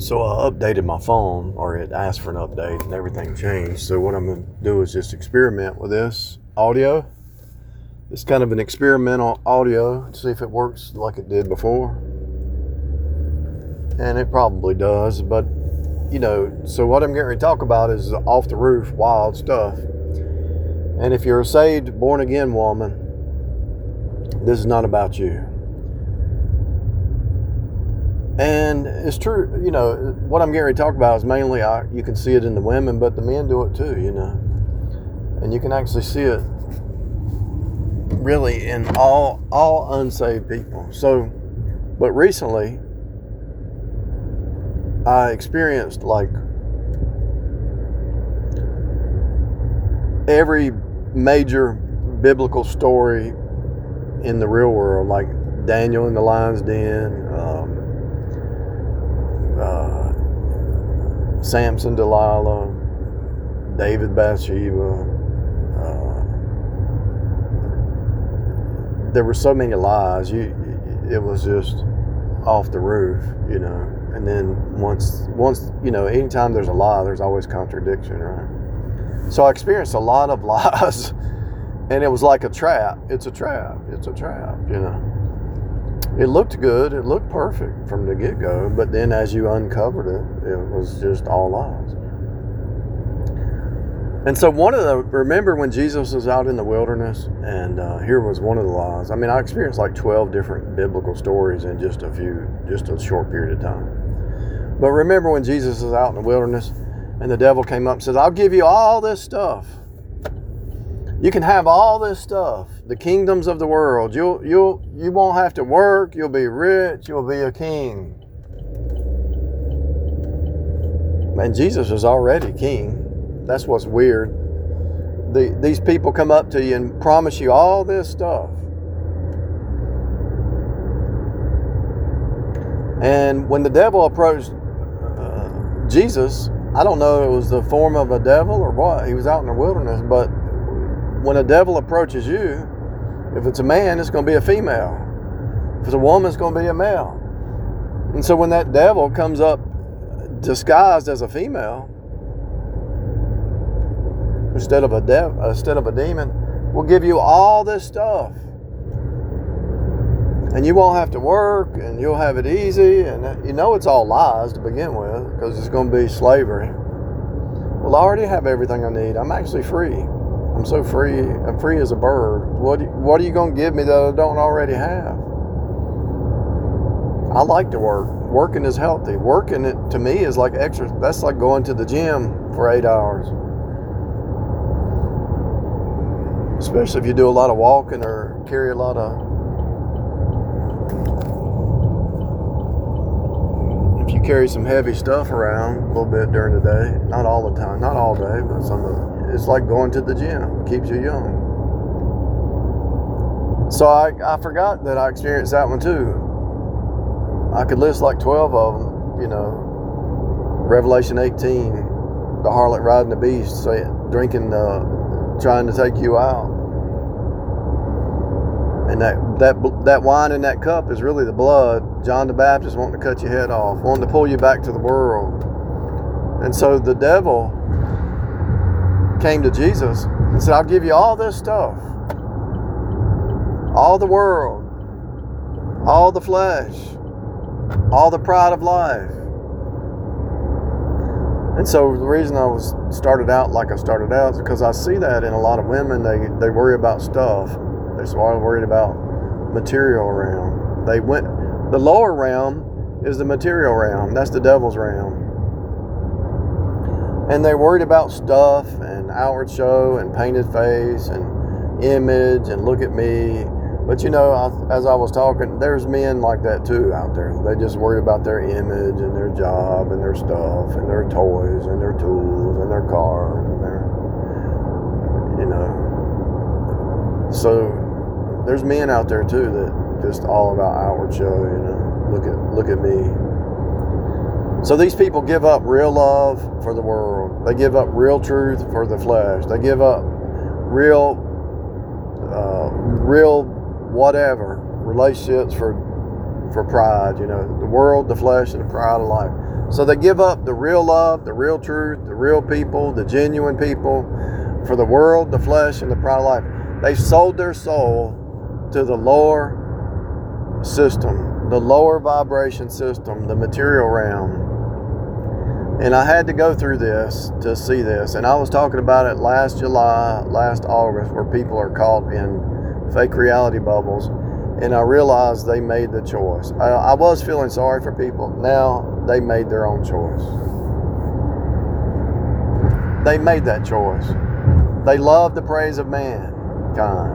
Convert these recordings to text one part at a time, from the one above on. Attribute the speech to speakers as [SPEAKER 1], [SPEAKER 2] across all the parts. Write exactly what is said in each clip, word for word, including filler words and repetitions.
[SPEAKER 1] So I updated my phone, or it asked for an update, and everything changed. So what I'm going to do is just experiment with this audio. It's kind of an experimental audio to see if it works like it did before. And it probably does, but you know, so what I'm getting ready to talk about is off the roof, wild stuff. And if you're a saved, born again woman, this is not about you. And it's true, you know, what I'm getting ready to talk about is mainly, I, you can see it in the women, but the men do it too, you know. And you can actually see it really in all all unsaved people. So, but recently, I experienced like every major biblical story in the real world, like Daniel in the lion's den, um, uh, Samson, Delilah, David, Bathsheba. Uh, there were so many lies. You, it was just off the roof, you know. And then once, once you know, anytime there's a lie, there's always contradiction, right? So I experienced a lot of lies, and it was like a trap. It's a trap. It's a trap, you know. It looked good. It looked perfect from the get-go, but then as you uncovered it, it was just all lies. And so one of the, remember when Jesus was out in the wilderness, and uh, here was one of the lies. I mean, I experienced like twelve different biblical stories in just a few, just a short period of time. But remember when Jesus was out in the wilderness and the devil came up and said, I'll give you all this stuff. You can have all this stuff, the kingdoms of the world. You'll, you'll, you won't have to work. You'll be rich. You'll be a king. And Jesus is already king. That's what's weird. The, these people come up to you and promise you all this stuff. And when the devil approached Jesus, I don't know if it was the form of a devil or what. He was out in the wilderness, but when a devil approaches you, if it's a man, it's going to be a female. If it's a woman, it's going to be a male. And so when that devil comes up disguised as a female, instead of a dev, instead of a demon, we'll give you all this stuff. And you won't have to work, and you'll have it easy. And you know it's all lies to begin with, because it's going to be slavery. Well, I already have everything I need. I'm actually free. I'm so free. I'm free as a bird. What, what are you going to give me that I don't already have? I like to work. Working is healthy. Working, it to me, is like extra. That's like going to the gym for eight hours. Especially if you do a lot of walking or carry a lot of... If you carry some heavy stuff around a little bit during the day, not all the time, not all day, but some of it, it's like going to the gym. It keeps you young. So I, I forgot that I experienced that one too. I could list like twelve of them, you know. Revelation eighteen, the harlot riding the beast, say, drinking, uh, trying to take you out. And that, that that wine in that cup is really the blood. John the Baptist wanting to cut your head off, wanting to pull you back to the world. And so the devil came to Jesus and said, I'll give you all this stuff. All the world. All the flesh. All the pride of life. And so the reason I was started out like I started out is because I see that in a lot of women. They, they worry about stuff. They're so worried about material realm. They went, the lower realm is the material realm. That's the devil's realm. And they're worried about stuff and outward show and painted face and image and look at me. But you know, I, as I was talking, there's men like that too out there. They just worried about their image and their job and their stuff and their toys and their tools and their cars and their, you know. So there's men out there too that just all about outward show, you know. Look at look at me. So these people give up real love for the world. They give up real truth for the flesh. They give up real, uh, real whatever relationships for for pride. You know, the world, the flesh, and the pride of life. So they give up the real love, the real truth, the real people, the genuine people for the world, the flesh, and the pride of life. They sold their soul to the lower system, the lower vibration system, the material realm. And I had to go through this to see this. And I was talking about it last July, last August, where people are caught in fake reality bubbles. And I realized they made the choice. I, I was feeling sorry for people. Now they made their own choice. They made that choice. They love the praise of mankind.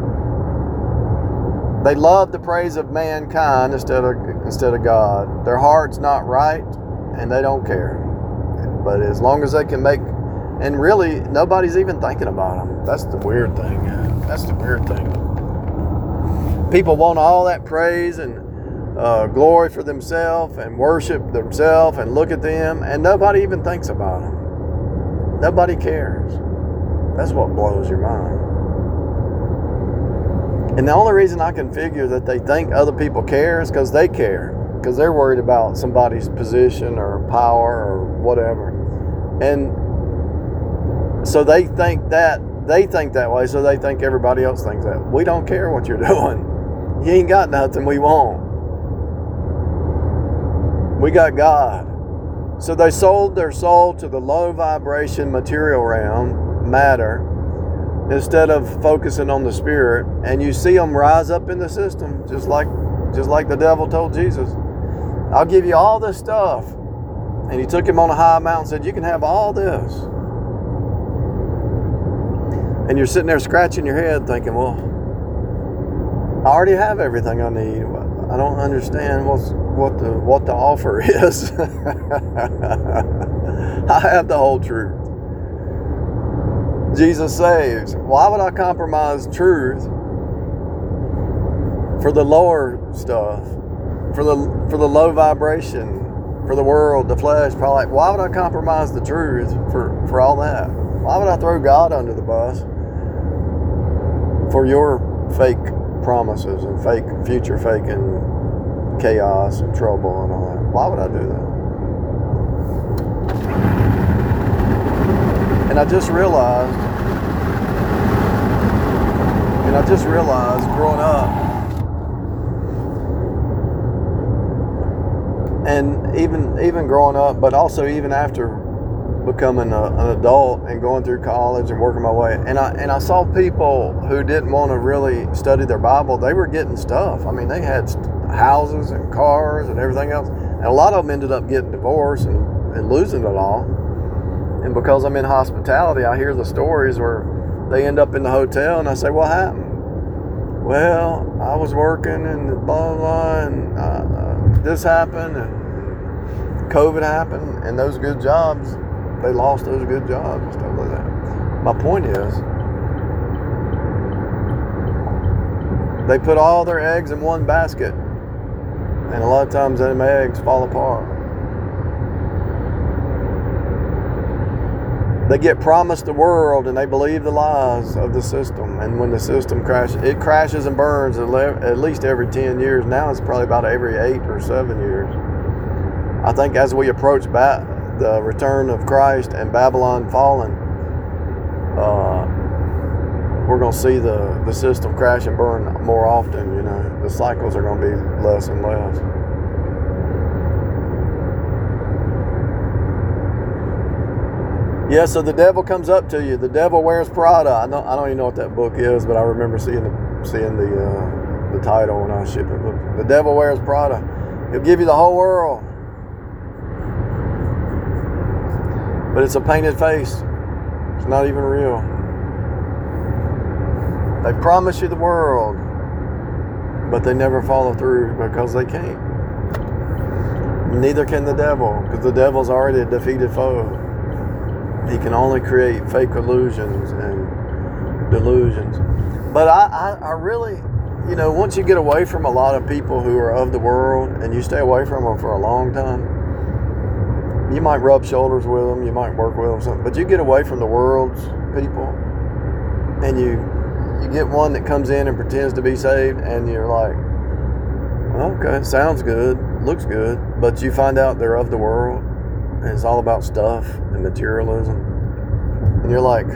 [SPEAKER 1] They love the praise of mankind instead of instead of God. Their heart's not right, and they don't care. But as long as they can make, and really nobody's even thinking about them. That's the weird thing. That's the weird thing. People want all that praise and uh, glory for themselves and worship themselves and look at them, and nobody even thinks about them. Nobody cares. That's what blows your mind. And the only reason I can figure that they think other people care is because they care. Because they're worried about somebody's position or power or whatever. And so they think that, they think that way, so they think everybody else thinks that. We don't care what you're doing. You ain't got nothing we want. We got God. So they sold their soul to the low vibration material realm, matter, instead of focusing on the spirit. And you see them rise up in the system, just like just like the devil told Jesus. I'll give you all this stuff. And he took him on a high mountain and said, you can have all this. And you're sitting there scratching your head thinking, well, I already have everything I need. I don't understand what's, what the what the offer is. I have the whole truth. Jesus saves. Why would I compromise truth for the lower stuff? For the for the low vibration, for the world, the flesh, probably like, why would I compromise the truth for, for all that? Why would I throw God under the bus for your fake promises and fake future faking chaos and trouble and all that? Why would I do that? And I just realized, and I just realized growing up, and even even growing up, but also even after becoming a, an adult and going through college and working my way, and I and I saw people who didn't want to really study their Bible. They were getting stuff. I mean, they had houses and cars and everything else, and a lot of them ended up getting divorced and, and losing it all. And because I'm in hospitality, I hear the stories where they end up in the hotel, and I say, "What happened?" Well, I was working and blah blah, blah and uh, uh, this happened and COVID happened, and those good jobs, they lost those good jobs and stuff like that. My point is, they put all their eggs in one basket, and a lot of times them eggs fall apart. They get promised the world and they believe the lies of the system. And when the system crashes, it crashes and burns at least every ten years. Now it's probably about every eight or seven years. I think as we approach back the return of Christ and Babylon falling, uh, we're going to see the, the system crash and burn more often. You know, the cycles are going to be less and less. Yeah, so the devil comes up to you. The Devil Wears Prada. I don't, I don't even know what that book is, but I remember seeing the seeing the uh, the title when I was shipping books. The Devil Wears Prada. He'll give you the whole world, but it's a painted face. It's not even real. They promise you the world, but they never follow through because they can't. Neither can the devil, because the devil's already a defeated foe. He can only create fake illusions and delusions. But I, I, I really, you know, once you get away from a lot of people who are of the world and you stay away from them for a long time, you might rub shoulders with them, you might work with them, something, but you get away from the world's people and you you get one that comes in and pretends to be saved, and you're like, okay, sounds good, looks good. but you find out they're of the world, and it's all about stuff and materialism. And you're like,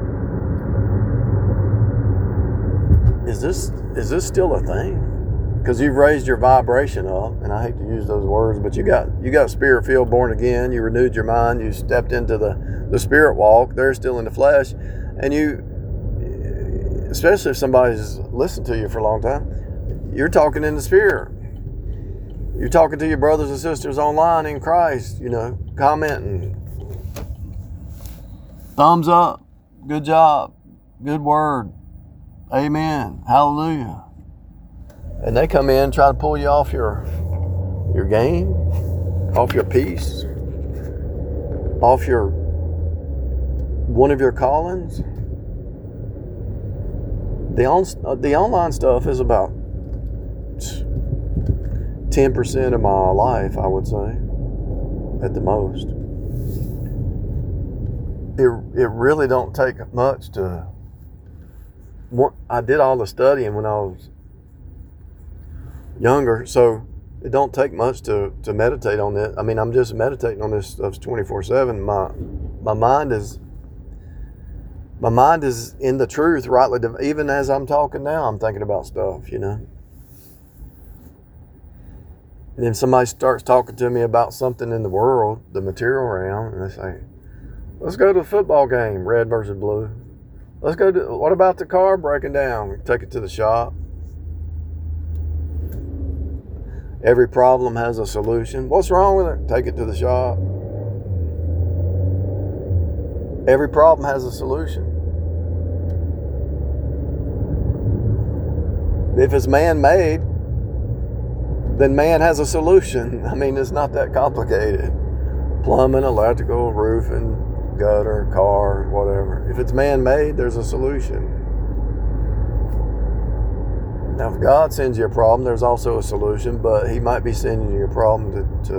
[SPEAKER 1] is this is this still a thing? Because you've raised your vibration up, and I hate to use those words, but you got you got spirit filled, born again. You renewed your mind. You stepped into the, the spirit walk. They're still in the flesh, and you, especially if somebody's listened to you for a long time, you're talking in the spirit. You're talking to your brothers and sisters online in Christ. You know, commenting, thumbs up, good job, good word, amen, hallelujah. And they come in, try to pull you off your your game, off your peace, off your one of your callings. The on, the online stuff is about ten percent of my life, I would say, at the most. It it really don't take much to. I did all the studying when I was younger, so it don't take much to, to meditate on it. I mean, I'm just meditating on this stuff twenty-four seven. My my mind is my mind is in the truth, rightly. Even as I'm talking now, I'm thinking about stuff, you know. And then somebody starts talking to me about something in the world, the material realm, and they say, "Let's go to a football game, red versus blue. Let's go to. What about the car breaking down? We take it to the shop." Every problem has a solution. What's wrong with it? Take it to the shop. Every problem has a solution. If it's man-made, then man has a solution. I mean, it's not that complicated. Plumbing, electrical, roofing, gutter, car, whatever. If it's man-made, there's a solution. Now, if God sends you a problem, there's also a solution, but He might be sending you a problem to, to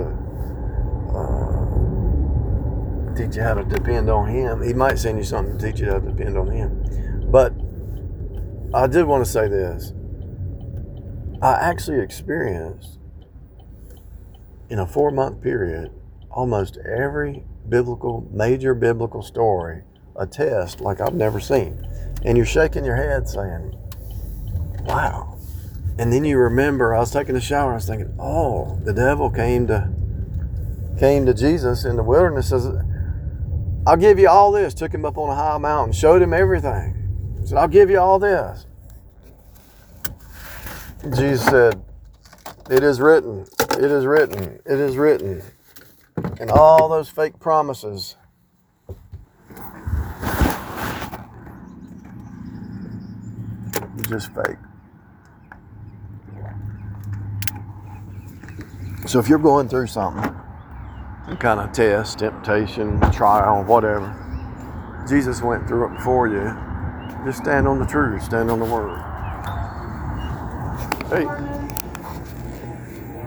[SPEAKER 1] uh, teach you how to depend on Him. He might send you something to teach you how to depend on Him. But I did want to say this. I actually experienced, in a four-month period, almost every biblical, major biblical story, a test like I've never seen. And you're shaking your head saying, wow. And then you remember, I was taking a shower, I was thinking, oh, the devil came to came to Jesus in the wilderness, says, I'll give you all this. Took him up on a high mountain, showed him everything. He said, I'll give you all this. Jesus said, it is written, it is written, it is written. And all those fake promises just fake. So if you're going through something, some kind of test, temptation, trial, whatever, Jesus went through it for you. Just stand on the truth, stand on the word. Hey.